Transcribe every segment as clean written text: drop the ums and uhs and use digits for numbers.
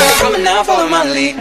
Come on now, follow my lead.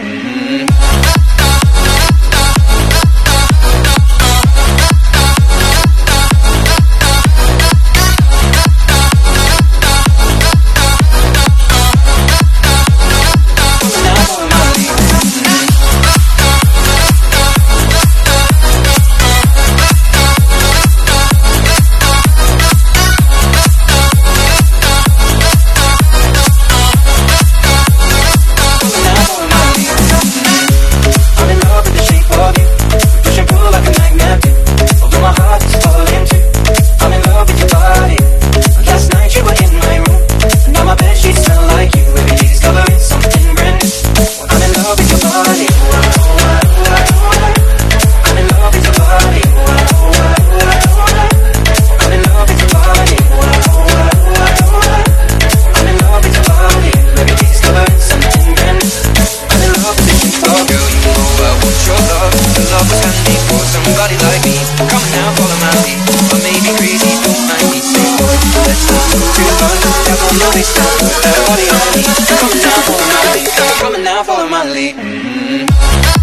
Somebody like me, come on now, follow my lead. I may be crazy, don't mind me. Say what, let's not go too far. Tap on your waistline, put that body on me. Come on now, follow my lead. Come on now, follow my lead.